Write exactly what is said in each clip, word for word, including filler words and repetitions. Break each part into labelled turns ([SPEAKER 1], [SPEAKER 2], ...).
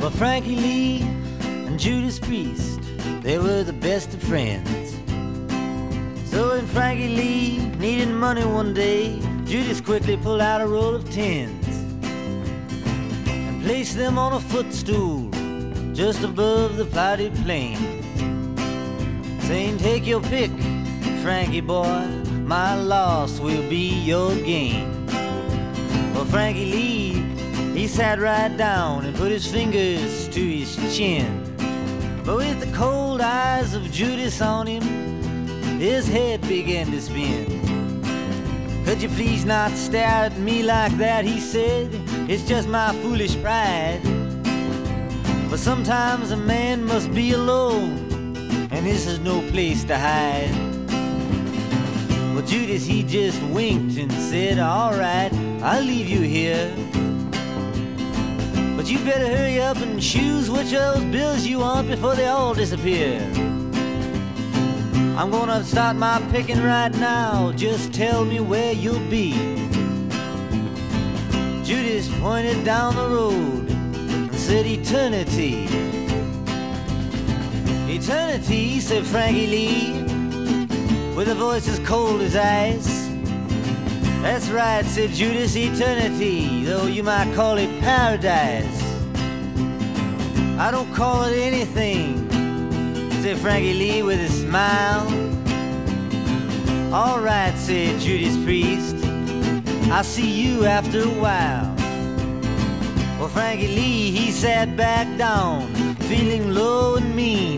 [SPEAKER 1] Well, Frankie Lee and Judas Priest, they were the best of friends. So when Frankie Lee needed money one day, Judas quickly pulled out a roll of tens and placed them on a footstool just above the plotted plain, saying, "Take your pick, Frankie boy, my loss will be your gain." Well, Frankie Lee, he sat right down and put his fingers to his chin. But with the cold eyes of Judas on him, his head began to spin. "Could you please not stare at me like that?" he said. "It's just my foolish pride. But sometimes a man must be alone, and this is no place to hide." Well, Judas, he just winked and said, "All right, I'll leave you here. But you better hurry up and choose which of those bills you want before they all disappear. I'm gonna start my picking right now. Just tell me where you'll be." Judas pointed down the road and said, "Eternity." "Eternity," said Frankie Lee, with a voice as cold as ice. "That's right," said Judas, "eternity, though you might call it paradise." "I don't call it anything," said Frankie Lee with a smile. "All right," said Judas Priest, "I'll see you after a while." Well, Frankie Lee, he sat back down, feeling low and mean,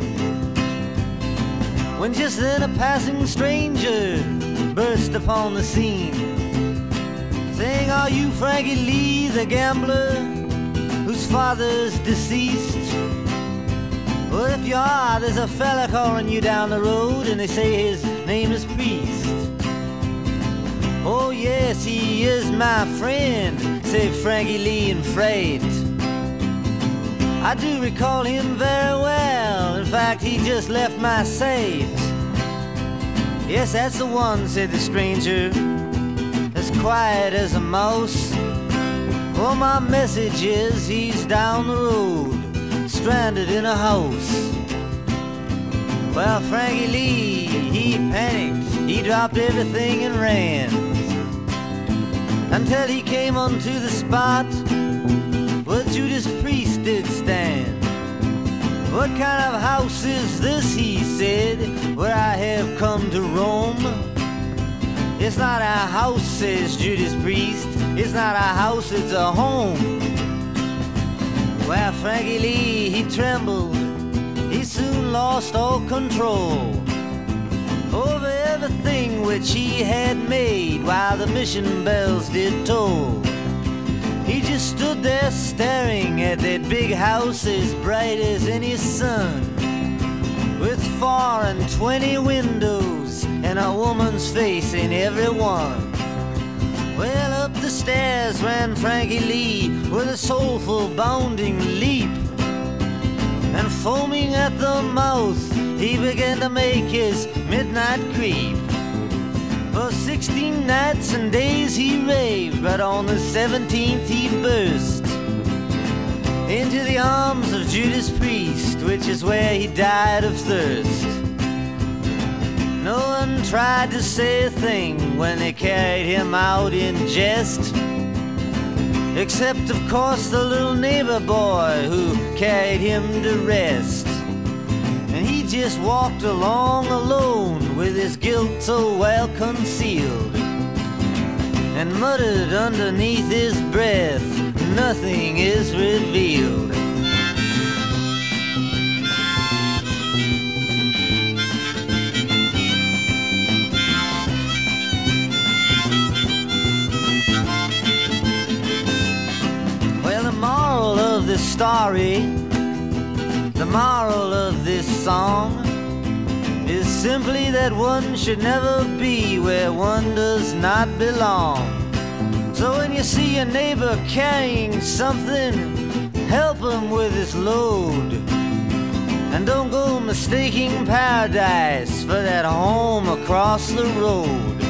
[SPEAKER 1] when just then a passing stranger burst upon the scene, saying, "Are you Frankie Lee, the gambler, whose father's deceased? Well, if you are, there's a fella calling you down the road, and they say his name is Priest." "Oh yes, he is my friend," said Frankie Lee in fright. "I do recall him very well. In fact, he just left my sight." "Yes, that's the one," said the stranger, as quiet as a mouse. "Well, my message is he's down the road, stranded in a house." Well, Frankie Lee, he panicked. He dropped everything and ran until he came onto the spot where Judas Priest did stand. "What kind of house is this," he said, "where I have come to roam?" "It's not a house," says Judas Priest. "It's not a house, it's a home." Well, Frankie Lee, he trembled. He soon lost all control over everything which he had made while the mission bells did toll. He just stood there staring at that big house as bright as any sun, with four and twenty windows and a woman's face in every one. Well, up the stairs ran Frankie Lee with a soulful bounding leap, and foaming at the mouth he began to make his midnight creep. For sixteen nights and days he raved, but on the seventeenth he burst into the arms of Judas Priest, which is where he died of thirst. No one tried to say a thing when they carried him out in jest, except of course the little neighbor boy who carried him to rest. And he just walked along alone with his guilt so well concealed, and muttered underneath his breath, "Nothing is revealed." Well, the moral of this story, the moral of this song, is simply that one should never be where one does not belong. So when you see a neighbor carrying something, help him with his load, and don't go mistaking paradise for that home across the road.